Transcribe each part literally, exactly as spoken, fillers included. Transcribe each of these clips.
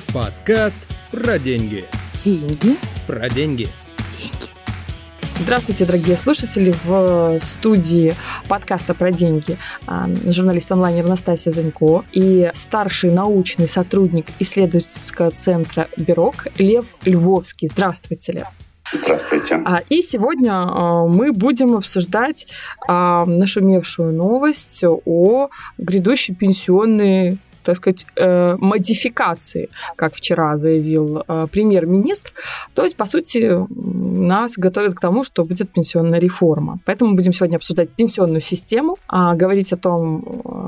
Подкаст про деньги. Деньги? Про деньги. Деньги. Здравствуйте, дорогие слушатели. В студии подкаста про деньги журналист онлайнер Настасья Занько и старший научный сотрудник исследовательского центра «Бирок» Лев Львовский. Здравствуйте, Лев. Здравствуйте. И сегодня мы будем обсуждать нашумевшую новость о грядущей пенсионной, так сказать, модификации, как вчера заявил премьер-министр. То есть, по сути, нас готовят к тому, что будет пенсионная реформа. Поэтому будем сегодня обсуждать пенсионную систему, говорить о том,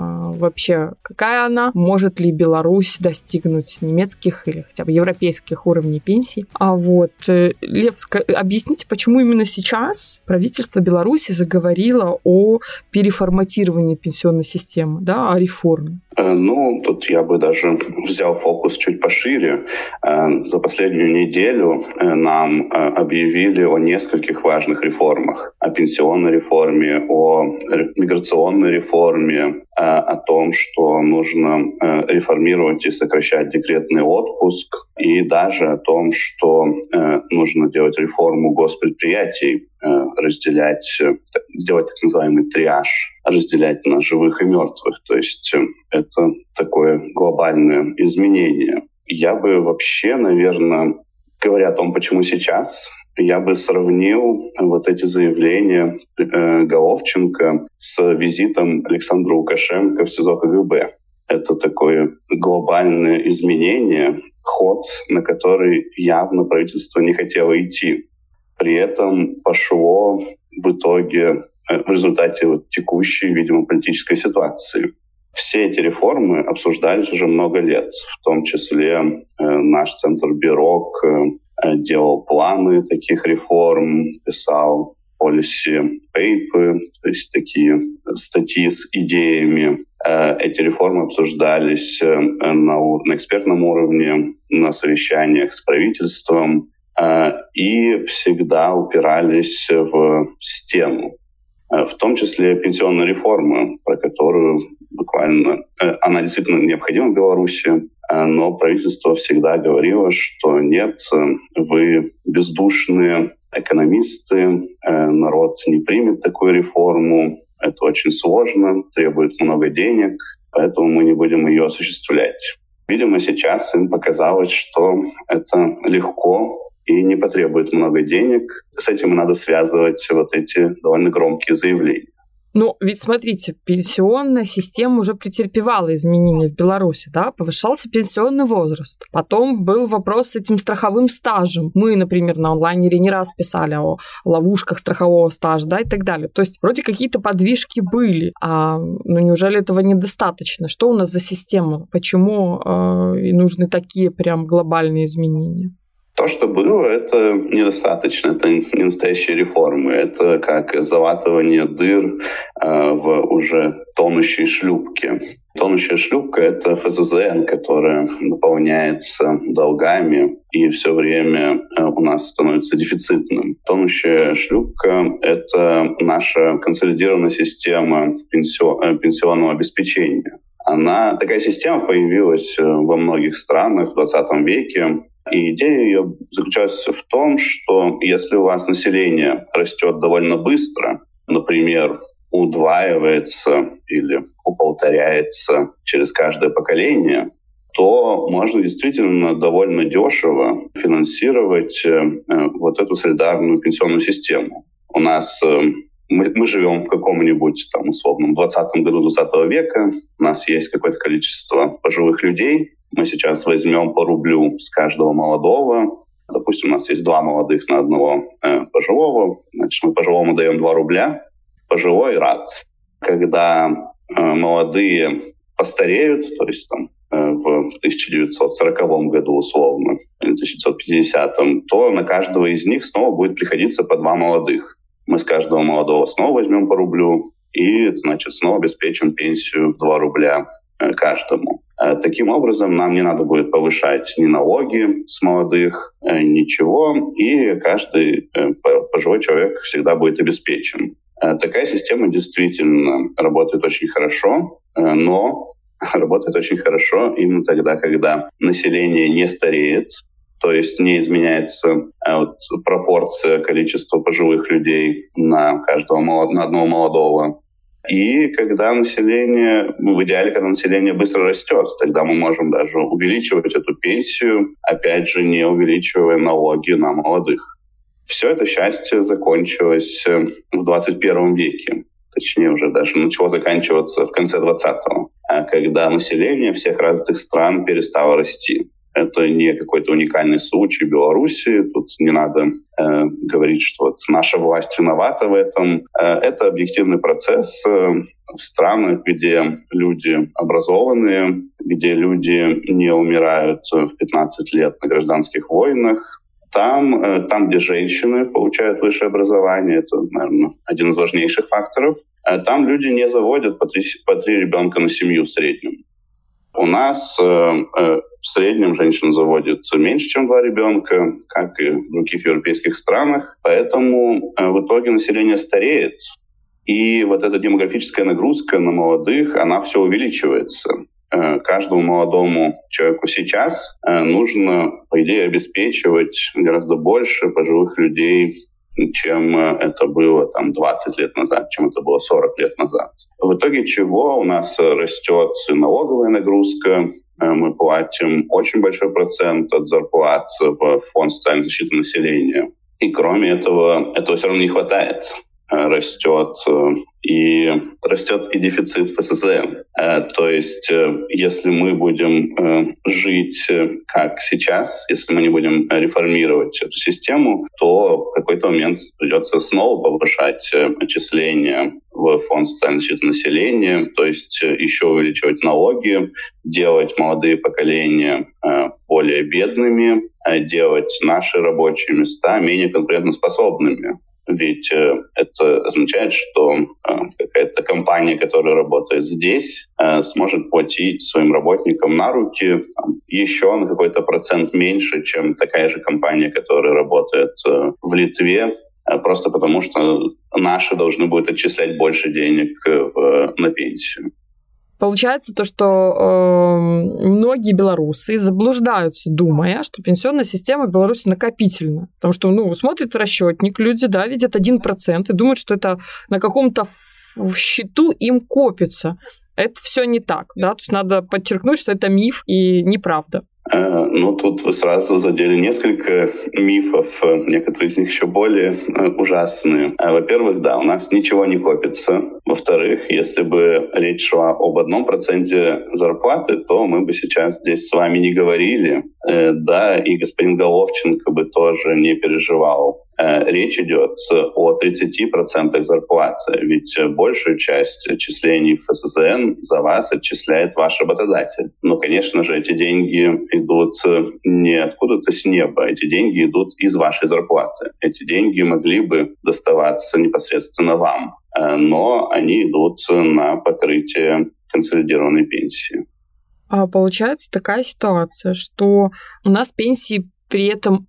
вообще, какая она, может ли Беларусь достигнуть немецких или хотя бы европейских уровней пенсий. А вот, Лев, объясните, почему именно сейчас правительство Беларуси заговорило о переформатировании пенсионной системы, да, о реформе? Ну, тут я бы даже взял фокус чуть пошире. За последнюю неделю нам объявили о нескольких важных реформах. О пенсионной реформе, о миграционной реформе, о том, что нужно реформировать и сокращать декретный отпуск, и даже о том, что нужно делать реформу госпредприятий, разделять, сделать так называемый триаж, разделять на живых и мертвых. То есть это такое глобальное изменение. Я бы вообще, наверное, говоря о том, почему сейчас, я бы сравнил вот эти заявления э, Головченко с визитом Александра Лукашенко в СИЗО КГБ. Это такое глобальное изменение, ход, на который явно правительство не хотело идти. При этом пошло в итоге, в результате вот текущей, видимо, политической ситуации. Все эти реформы обсуждались уже много лет, в том числе э, наш центр «Бирок» э, делал планы таких реформ, писал policy paper, то есть такие статьи с идеями. Э, эти реформы обсуждались э, на, на экспертном уровне, на совещаниях с правительством, и всегда упирались в стену. В том числе пенсионная реформа, про которую буквально... Она действительно необходима в Беларуси, но правительство всегда говорило, что нет, вы бездушные экономисты, народ не примет такую реформу, это очень сложно, требует много денег, поэтому мы не будем ее осуществлять. Видимо, сейчас им показалось, что это легко и не потребует много денег. С этим надо связывать вот эти довольно громкие заявления. Ну, ведь смотрите, пенсионная система уже претерпевала изменения в Беларуси, да, повышался пенсионный возраст. Потом был вопрос с этим страховым стажем. Мы, например, на онлайнере не раз писали о ловушках страхового стажа, да, и так далее. То есть вроде какие-то подвижки были, а ну, неужели этого недостаточно? Что у нас за система? Почему э, нужны такие прям глобальные изменения? То, что было, это недостаточно, это не настоящие реформы. Это как залатывание дыр э, в уже тонущей шлюпке. Тонущая шлюпка — это эф эс зэ эн, которая наполняется долгами и все время э, у нас становится дефицитным. Тонущая шлюпка — это наша консолидированная система пенсион, пенсионного обеспечения. Она, такая система появилась во многих странах в двадцатом веке. И идея ее заключалась в том, что если у вас население растет довольно быстро, например, удваивается или уполторяется через каждое поколение, то можно действительно довольно дешево финансировать э, вот эту солидарную пенсионную систему. У нас э, мы, мы живем в каком-нибудь там условном двадцатом году двадцатого века, у нас есть какое-то количество пожилых людей. Мы сейчас возьмем по рублю с каждого молодого. Допустим, у нас есть два молодых на одного э, пожилого. Значит, мы пожилому даем два рубля. Пожилой рад. Когда э, молодые постареют, то есть там э, в тысяча девятьсот сороковом году условно, или тысяча девятьсот пятидесятом, то на каждого из них снова будет приходиться по два молодых. Мы с каждого молодого снова возьмем по рублю и, значит, снова обеспечим пенсию в два рубля э, каждому. Таким образом, нам не надо будет повышать ни налоги с молодых, ничего, и каждый пожилой человек всегда будет обеспечен. Такая система действительно работает очень хорошо, но работает очень хорошо именно тогда, когда население не стареет, то есть не изменяется вот, пропорция количества пожилых людей на каждого на одного молодого. И когда население, в идеале, когда население быстро растет, тогда мы можем даже увеличивать эту пенсию, опять же, не увеличивая налоги на молодых. Все это счастье закончилось в двадцать первом веке. Точнее, уже даже начало заканчиваться в конце двадцатого, когда население всех развитых стран перестало расти. Это не какой-то уникальный случай Беларуси. Тут не надо э, говорить, что вот наша власть виновата в этом. Э, это объективный процесс э, в странах, где люди образованные, где люди не умирают в пятнадцать лет на гражданских войнах. Там, э, там, где женщины получают высшее образование, это, наверное, один из важнейших факторов, э, там люди не заводят по три, по три ребенка на семью в среднем. У нас э, э, в среднем женщина заводит меньше, чем два ребенка, как и в других европейских странах. Поэтому э, в итоге население стареет. И вот эта демографическая нагрузка на молодых, она все увеличивается. Э, каждому молодому человеку сейчас э, нужно, по идее, обеспечивать гораздо больше пожилых людей, чем это было там, двадцать лет назад, чем это было сорок лет назад. В итоге чего у нас растет налоговая нагрузка, мы платим очень большой процент от зарплат в Фонд социальной защиты населения. И кроме этого, этого все равно не хватает. Растет и растет и дефицит эф эс зэ эн. То есть, если мы будем жить как сейчас, если мы не будем реформировать эту систему, то в какой-то момент придется снова повышать отчисления в Фонд социальной защиты населения, то есть еще увеличивать налоги, делать молодые поколения более бедными, делать наши рабочие места менее конкурентоспособными. Ведь э, это означает, что э, какая-то компания, которая работает здесь, э, сможет платить своим работникам на руки там, еще на какой-то процент меньше, чем такая же компания, которая работает э, в Литве, э, просто потому что наши должны будут отчислять больше денег э, на пенсию. Получается то, что э, многие белорусы заблуждаются, думая, что пенсионная система в Беларуси накопительна. Потому что, ну, смотрят в расчетник люди, да, видят один процент и думают, что это на каком-то в счету им копится. Это все не так, да, то есть надо подчеркнуть, что это миф и неправда. Ну, тут вы сразу задели несколько мифов, некоторые из них еще более ужасные. Во-первых, да, у нас ничего не копится. Во-вторых, если бы речь шла об одном проценте зарплаты, то мы бы сейчас здесь с вами не говорили. Да, и господин Головченко бы тоже не переживал. Речь идет о тридцати процентах зарплаты, ведь большую часть отчислений в эф эс зэ эн за вас отчисляет ваш работодатель. Но, конечно же, эти деньги идут не откуда-то с неба, эти деньги идут из вашей зарплаты. Эти деньги могли бы доставаться непосредственно вам, но они идут на покрытие консолидированной пенсии. А получается такая ситуация, что у нас пенсии при этом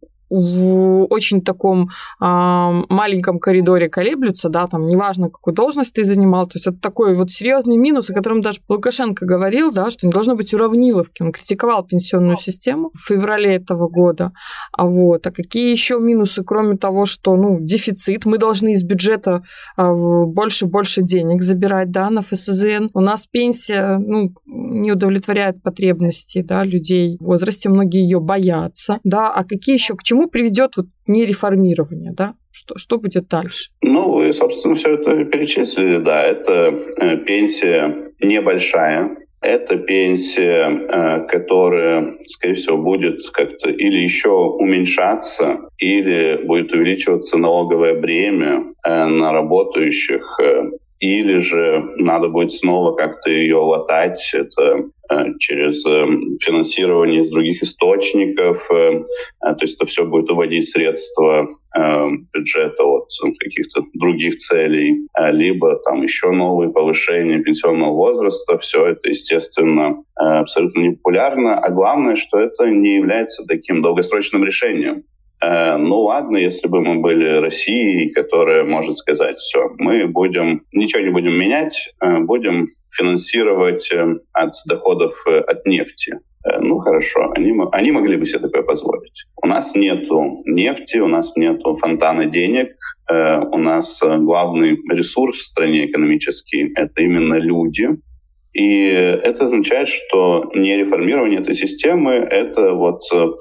в очень таком а, маленьком коридоре колеблются, да, там неважно, какую должность ты занимал, то есть это такой вот серьезный минус, о котором даже Лукашенко говорил, да, что не должно быть уравниловки. Он критиковал пенсионную систему в феврале этого года. А вот, а какие еще минусы, кроме того, что, ну, дефицит, мы должны из бюджета больше-больше денег забирать, да, на эф эс зэ эн. У нас пенсия, ну, не удовлетворяет потребности, да, людей в возрасте, многие ее боятся, да, а какие еще, к чему приведет вот нереформирование, да? Что, что будет дальше? Ну, вы, собственно, все это перечислили, да. Это э, пенсия небольшая, это пенсия, э, которая, скорее всего, будет как-то или еще уменьшаться, или будет увеличиваться налоговое бремя э, на работающих, э, или же надо будет снова как-то ее латать, это э, через э, финансирование из других источников, э, то есть это все будет уводить средства э, бюджета от каких-то других целей, э, либо там еще новые повышения пенсионного возраста, все это, естественно, э, абсолютно непопулярно, а главное, что это не является таким долгосрочным решением. Ну ладно, если бы мы были Россией, которая может сказать: все, мы будем ничего не будем менять, будем финансировать от доходов от нефти. Ну хорошо, они, они могли бы себе такое позволить. У нас нету нефти, у нас нету фонтана денег, у нас главный ресурс в стране экономический — это именно люди. И это означает, что не реформирование этой системы — это вот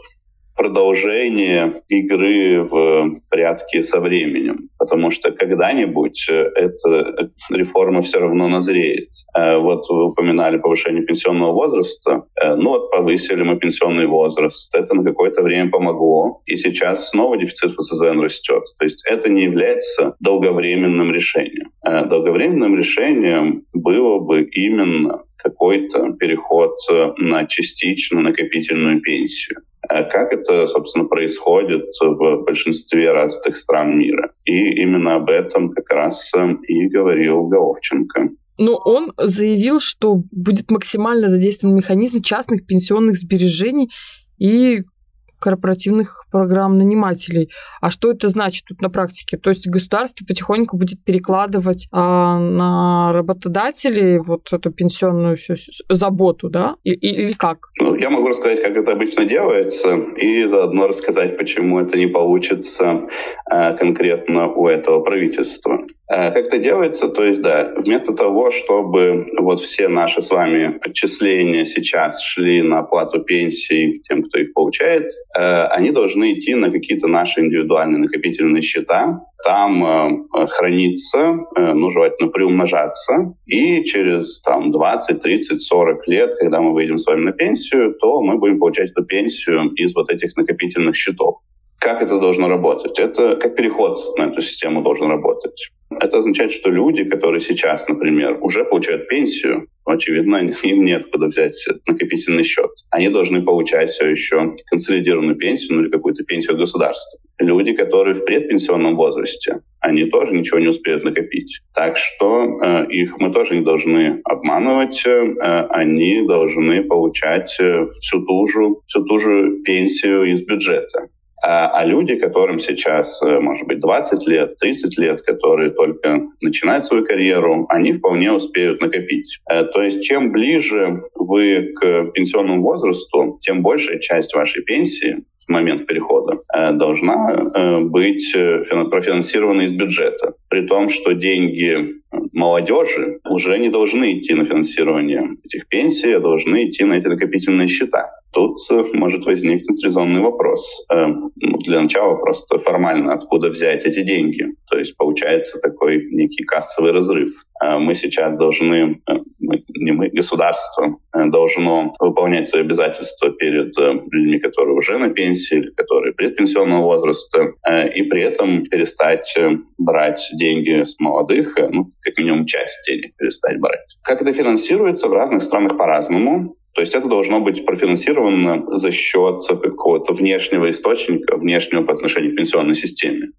продолжение игры в прятки со временем. Потому что когда-нибудь эта реформа все равно назреет. Вот вы упоминали повышение пенсионного возраста. Ну вот повысили мы пенсионный возраст. Это на какое-то время помогло. И сейчас снова дефицит ФСЗН растет. То есть это не является долговременным решением. Долговременным решением было бы именно какой-то переход на частично накопительную пенсию. Как это, собственно, происходит в большинстве развитых стран мира. И именно об этом как раз и говорил Головченко. Но он заявил, что будет максимально задействован механизм частных пенсионных сбережений и корпоративных программ нанимателей. А что это значит тут на практике? То есть государство потихоньку будет перекладывать а, на работодателей вот эту пенсионную всю заботу, да? И, или как? Ну, я могу рассказать, как это обычно делается, и заодно рассказать, почему это не получится а, конкретно у этого правительства. А, как это делается? То есть, да, вместо того, чтобы вот все наши с вами отчисления сейчас шли на оплату пенсий тем, кто их получает, они должны идти на какие-то наши индивидуальные накопительные счета. Там э, храниться, э, ну, желательно приумножаться. И через там, двадцать, тридцать, сорок лет, когда мы выйдем с вами на пенсию, то мы будем получать эту пенсию из вот этих накопительных счетов. Как это должно работать? Это как переход на эту систему должен работать. Это означает, что люди, которые сейчас, например, уже получают пенсию, очевидно, им нет куда взять накопительный счет. Они должны получать все еще консолидированную пенсию, ну или какую-то пенсию от государства. Люди, которые в предпенсионном возрасте, они тоже ничего не успеют накопить. Так что э, их мы тоже не должны обманывать. Э, они должны получать э, всю ту же, всю ту же пенсию из бюджета. А люди, которым сейчас, может быть, двадцать лет, тридцать лет, которые только начинают свою карьеру, они вполне успеют накопить. То есть чем ближе вы к пенсионному возрасту, тем большая часть вашей пенсии в момент перехода должна быть профинансирована из бюджета. При том, что деньги молодежи уже не должны идти на финансирование этих пенсий, а должны идти на эти накопительные счета. Тут может возникнуть резонный вопрос. Для начала просто формально, откуда взять эти деньги? То есть получается такой некий кассовый разрыв. Мы сейчас должны, не мы, государство должно выполнять свои обязательства перед людьми, которые уже на пенсии, или которые предпенсионного возраста, и при этом перестать брать деньги с молодых, ну, как минимум часть денег перестать брать. Как это финансируется в разных странах по-разному. То есть это должно быть профинансировано за счет какого-то внешнего источника, внешнего по отношению к пенсионной системе.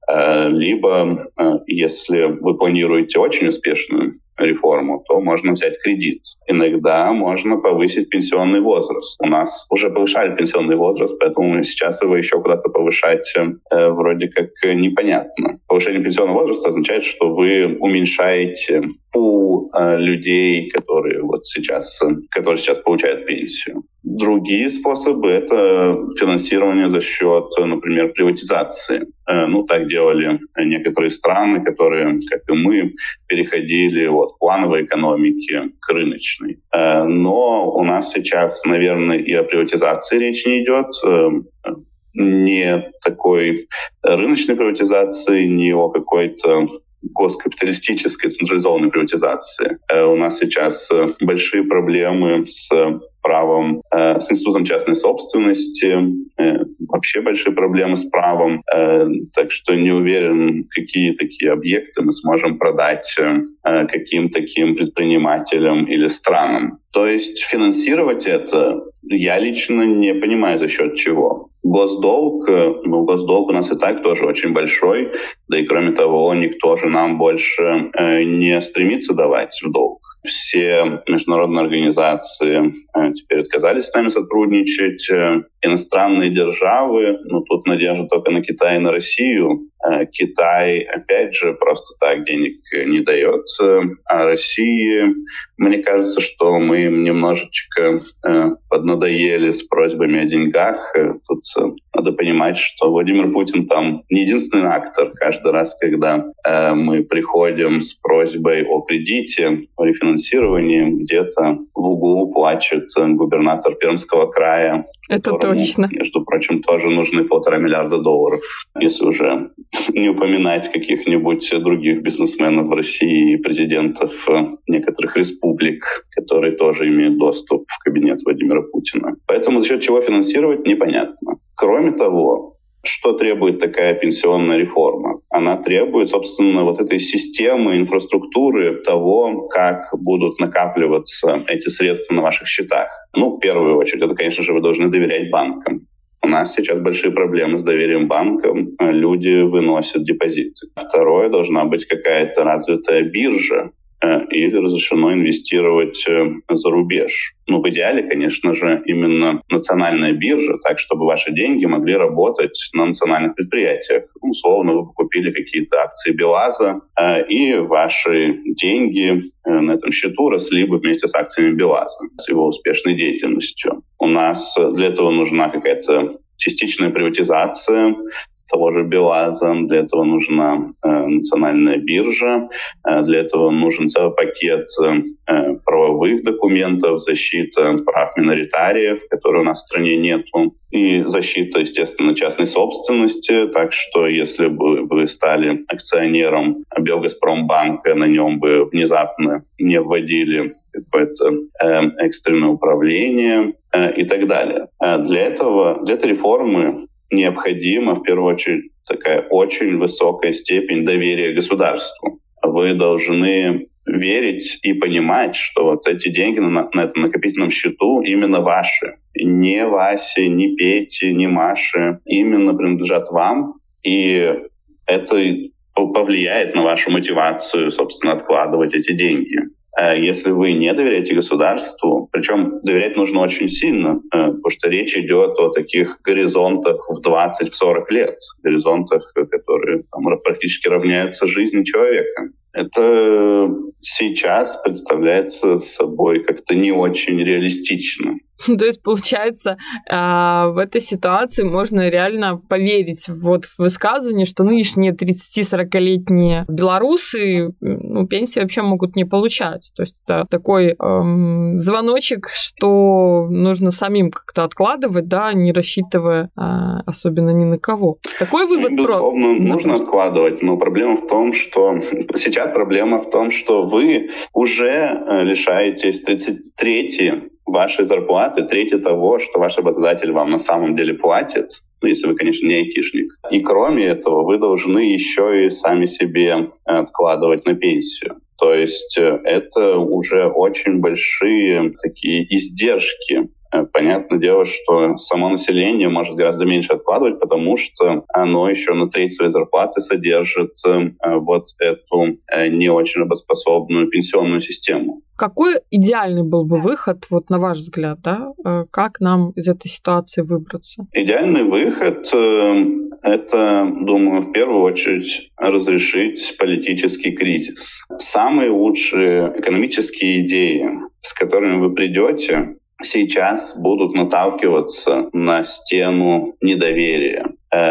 Либо, если вы планируете очень успешную реформу, то можно взять кредит. Иногда можно повысить пенсионный возраст. У нас уже повышали пенсионный возраст, поэтому сейчас его еще куда-то повышать э, вроде как непонятно. Повышение пенсионного возраста означает, что вы уменьшаете пул э, людей, которые вот сейчас, которые сейчас получают пенсию. Другие способы — это финансирование за счет, например, приватизации. Ну, так делали некоторые страны, которые, как и мы, переходили от плановой экономики к рыночной. Но у нас сейчас, наверное, и о приватизации речь не идет. Не такой рыночной приватизации, не о какой-то госкапиталистической централизованной приватизации. У нас сейчас большие проблемы с правом, с институтом частной собственности, вообще большие проблемы с правом, так что не уверен, какие такие объекты мы сможем продать каким таким предпринимателям или странам. То есть финансировать это я лично не понимаю, за счет чего. Госдолг, ну, госдолг у нас и так тоже очень большой, да и кроме того, никто же нам больше не стремится давать в долг. Все международные организации теперь отказались с нами сотрудничать. Иностранные державы, ну тут надежда только на Китай и на Россию. Китай, опять же, просто так денег не дает. А России, мне кажется, что мы им немножечко поднадоели с просьбами о деньгах. Тут надо понимать, что Владимир Путин там не единственный актор. Каждый раз, когда мы приходим с просьбой о кредите, о рефинансировании, где-то в углу плачет губернатор Пермского края. Это точно. Между прочим, тоже нужны полтора миллиарда долларов, если уже не упоминать каких-нибудь других бизнесменов в России и президентов некоторых республик, которые тоже имеют доступ в кабинет Владимира Путина. Поэтому за счет чего финансировать, непонятно. Кроме того, что требует такая пенсионная реформа? Она требует, собственно, вот этой системы, инфраструктуры того, как будут накапливаться эти средства на ваших счетах. Ну, в первую очередь, это, конечно же, вы должны доверять банкам. У нас сейчас большие проблемы с доверием банкам. Люди выносят депозиты. Второе, должна быть какая-то развитая биржа, или разрешено инвестировать за рубеж. Ну, в идеале, конечно же, именно национальная биржа, так, чтобы ваши деньги могли работать на национальных предприятиях. Условно, вы купили какие-то акции БелАЗа, и ваши деньги на этом счету росли бы вместе с акциями БелАЗа, с его успешной деятельностью. У нас для этого нужна какая-то частичная приватизация того же БелАЗа, для этого нужна э, национальная биржа, э, для этого нужен целый пакет э, правовых документов, защита прав миноритариев, которые у нас в стране нету, и защита, естественно, частной собственности, так что если бы вы стали акционером Белгазпромбанка, на нем бы внезапно не вводили какое-то э, экстренное управление э, и так далее. Э, для этого, для этой реформы необходима, в первую очередь, такая очень высокая степень доверия государству. Вы должны верить и понимать, что вот эти деньги на, на этом накопительном счету именно ваши. Не Васе, не Пете, не Маше. Именно принадлежат вам. И это повлияет на вашу мотивацию, собственно, откладывать эти деньги. Если вы не доверяете государству, причем доверять нужно очень сильно, потому что речь идет о таких горизонтах в двадцать-сорок лет, горизонтах, которые там, практически равняются жизни человека. Это сейчас представляется собой как-то не очень реалистично. То есть, получается, в этой ситуации можно реально поверить вот в высказывание, что нынешние тридцати-сорокалетние белорусы ну, пенсии вообще могут не получать. То есть это такой эм, звоночек, что нужно самим как-то откладывать, да, не рассчитывая э, особенно ни на кого. Такой вывод. Безусловно, про... нужно откладывать, но проблема в том, что сейчас проблема в том, что вы уже лишаетесь тридцать третьей вашей зарплаты, трети того, что ваш работодатель вам на самом деле платит, ну, если вы, конечно, не айтишник. И кроме этого, вы должны еще и сами себе откладывать на пенсию. То есть это уже очень большие такие издержки. Понятное дело, что само население может гораздо меньше откладывать, потому что оно еще на треть своей зарплаты содержит вот эту не очень работоспособную пенсионную систему. Какой идеальный был бы выход, вот на ваш взгляд, да? Как нам из этой ситуации выбраться? Идеальный выход — это, думаю, в первую очередь разрешить политический кризис. Самые лучшие экономические идеи, с которыми вы придете, сейчас будут наталкиваться на стену недоверия,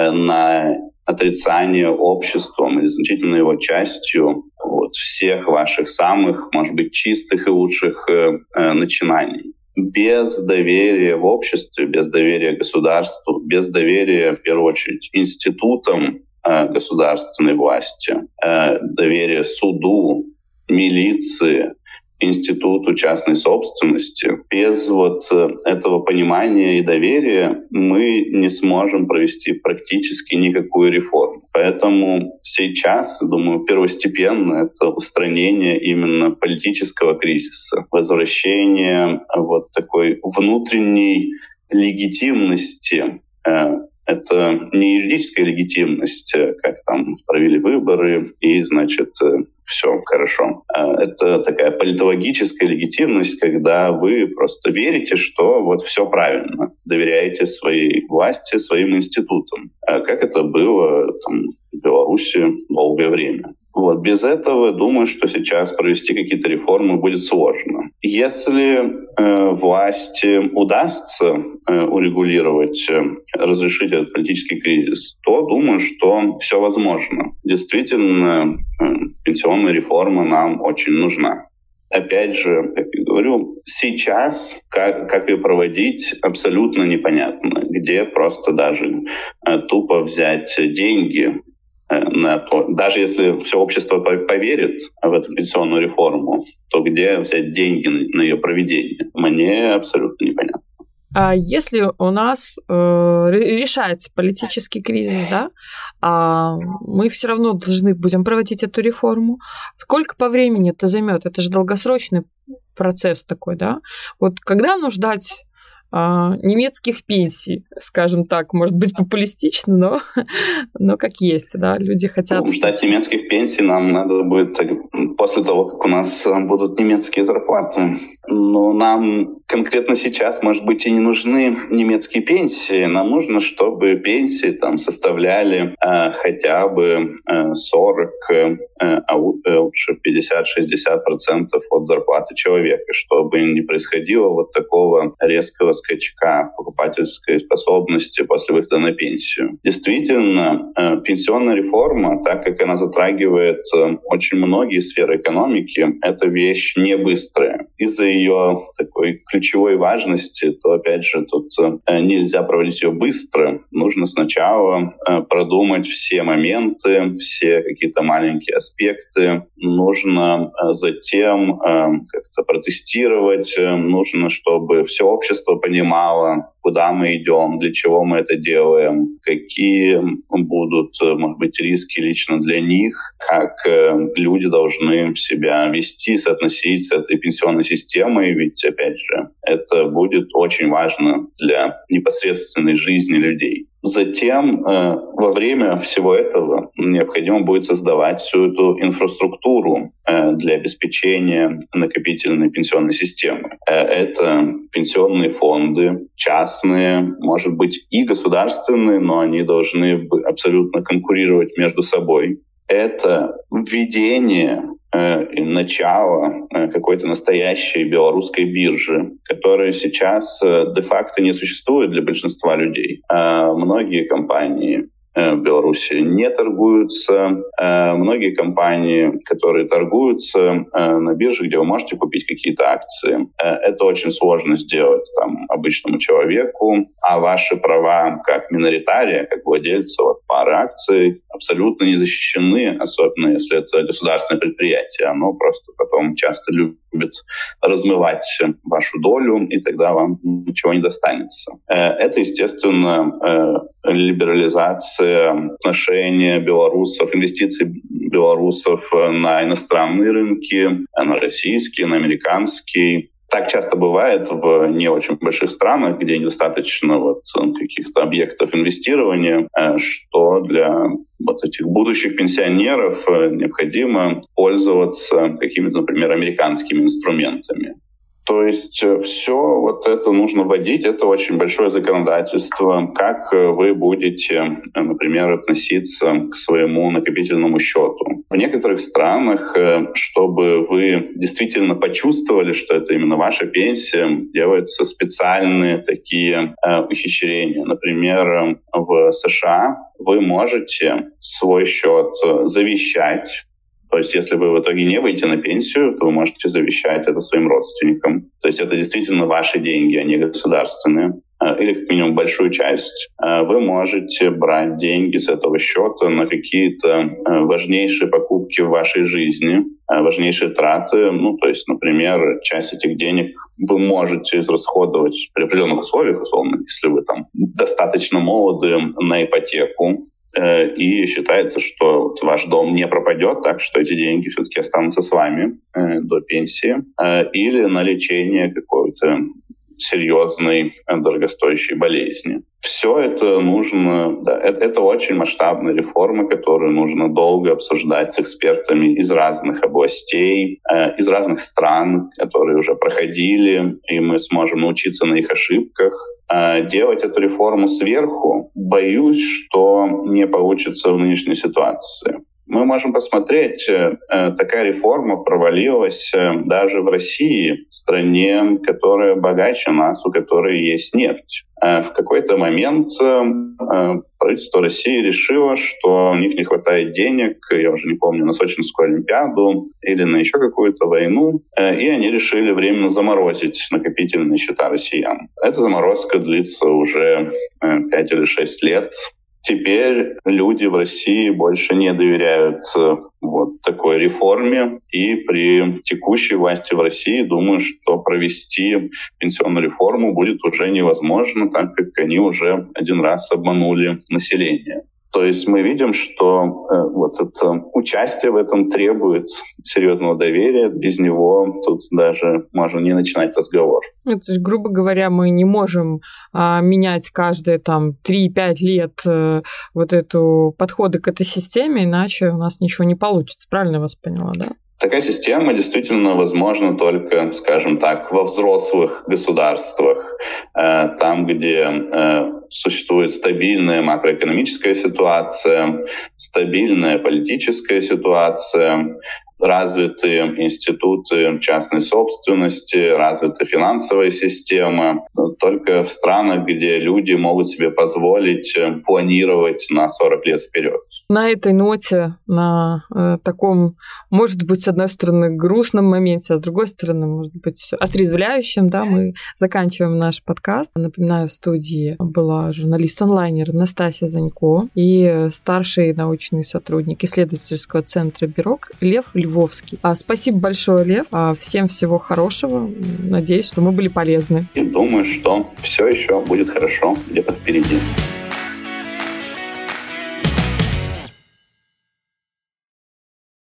на отрицание обществом или значительной его частью вот, всех ваших самых, может быть, чистых и лучших э, начинаний. Без доверия в обществе, без доверия государству, без доверия, в первую очередь, институтам э, государственной власти, э, доверия суду, милиции, институту частной собственности. Без вот этого понимания и доверия мы не сможем провести практически никакую реформу. Поэтому сейчас, думаю, первостепенно это устранение именно политического кризиса, возвращение вот такой внутренней легитимности Это не юридическая легитимность, как там провели выборы и, значит, все хорошо. Это такая политологическая легитимность, когда вы просто верите, что вот все правильно, доверяете своей власти, своим институтам, как это было там, в Беларуси долгое время. Вот. Без этого, думаю, что сейчас провести какие-то реформы будет сложно. Если э, власти удастся э, урегулировать, э, разрешить этот политический кризис, то думаю, что все возможно. Действительно, э, пенсионная реформа нам очень нужна. Опять же, как я говорю, сейчас как, как ее проводить, абсолютно непонятно. Где просто даже э, тупо взять деньги на то. Даже если все общество поверит в эту пенсионную реформу, то где взять деньги на ее проведение? Мне абсолютно непонятно. А если у нас э, решается политический кризис, да, а мы все равно должны будем проводить эту реформу, сколько по времени это займет? Это же долгосрочный процесс такой, да? Вот когда нужно ждать немецких пенсий, скажем так, может быть популистично, но, но как есть, да, люди хотят... Ну, ждать немецких пенсий нам надо будет после того, как у нас будут немецкие зарплаты. Но нам конкретно сейчас, может быть, и не нужны немецкие пенсии. Нам нужно, чтобы пенсии там составляли э, хотя бы э, сорок, э, а лучше пятьдесят-шестьдесят процентов от зарплаты человека, чтобы не происходило вот такого резкого скачка в покупательской способности после выхода на пенсию. Действительно, э, пенсионная реформа, так как она затрагивает э, очень многие сферы экономики, это вещь не быстрая. Из-за ее такой ключевой важности, то, опять же, тут э, нельзя проводить ее быстро. Нужно сначала э, продумать все моменты, все какие-то маленькие аспекты. Нужно э, затем э, как-то протестировать. Э, нужно, чтобы все общество понимало, куда мы идем, для чего мы это делаем, какие будут, может быть, риски лично для них, как э, люди должны себя вести, соотносить с этой пенсионной системой, ведь, опять же, это будет очень важно для непосредственной жизни людей. Затем, э, во время всего этого необходимо будет создавать всю эту инфраструктуру э, для обеспечения накопительной пенсионной системы. Э, это пенсионные фонды, частные, может быть, и государственные, но они должны абсолютно конкурировать между собой. Это введение и начало какой-то настоящей белорусской биржи, которая сейчас де-факто не существует для большинства людей. Многие компании в Беларуси не торгуются. Многие компании, которые торгуются на бирже, где вы можете купить какие-то акции, это очень сложно сделать там, обычному человеку, а ваши права как миноритария, как владельца вот, пары акций абсолютно не защищены, особенно если это государственное предприятие. Оно просто потом часто любит размывать вашу долю, и тогда вам ничего не достанется. Это, естественно, либерализация отношения белорусов, инвестиций белорусов на иностранные рынки, на российские, на американские. Так часто бывает в не очень больших странах, где недостаточно вот каких-то объектов инвестирования, что для вот этих будущих пенсионеров необходимо пользоваться какими-то, например, американскими инструментами. То есть все вот это нужно вводить, это очень большое законодательство. Как вы будете, например, относиться к своему накопительному счету? В некоторых странах, чтобы вы действительно почувствовали, что это именно ваша пенсия, делаются специальные такие ухищрения. Например, в США вы можете свой счет завещать. То есть если вы в итоге не выйдете на пенсию, то вы можете завещать это своим родственникам. То есть это действительно ваши деньги, а не государственные. Или как минимум большую часть. Вы можете брать деньги с этого счета на какие-то важнейшие покупки в вашей жизни, важнейшие траты. Ну, то есть, например, часть этих денег вы можете израсходовать при определенных условиях, условно, если вы там достаточно молоды, на ипотеку. И считается, что ваш дом не пропадет, так что эти деньги все-таки останутся с вами э, до пенсии. Э, или на лечение какой-то серьезной, дорогостоящей болезни. Все это нужно, да, это, это очень масштабная реформа, которую нужно долго обсуждать с экспертами из разных областей, э, из разных стран, которые уже проходили, и мы сможем научиться на их ошибках. Э, делать эту реформу сверху, боюсь, что не получится в нынешней ситуации. Мы можем посмотреть, такая реформа провалилась даже в России, стране, которая богаче нас, у которой есть нефть. В какой-то момент правительство России решило, что у них не хватает денег, я уже не помню, на Сочинскую Олимпиаду или на еще какую-то войну, и они решили временно заморозить накопительные счета россиян. Эта заморозка длится уже пять или шесть лет. Теперь люди в России больше не доверяют вот такой реформе, и при текущей власти в России думаю, что провести пенсионную реформу будет уже невозможно, так как они уже один раз обманули население. То есть мы видим, что э, вот это участие в этом требует серьезного доверия. Без него тут даже можно не начинать разговор. Ну, то есть, грубо говоря, мы не можем а, менять каждые там три-пять лет э, вот эту подходы к этой системе, иначе у нас ничего не получится. Правильно я вас поняла, да? Такая система действительно возможна только, скажем так, во взрослых государствах, э, там, где э, существует стабильная макроэкономическая ситуация, стабильная политическая ситуация, развитые институты частной собственности, развитая финансовая система. Только в странах, где люди могут себе позволить планировать на сорок лет вперед. На этой ноте, на э, таком, может быть, с одной стороны, грустном моменте, а с другой стороны, может быть, отрезвляющем, да, мы заканчиваем наш подкаст. Напоминаю, в студии была журналист-онлайнер Настасья Занько и старший научный сотрудник исследовательского центра «Бирок» Лев Львовский. А, спасибо большое, Лев. А, всем всего хорошего. Надеюсь, что мы были полезны. И думаю, что все еще будет хорошо где-то впереди.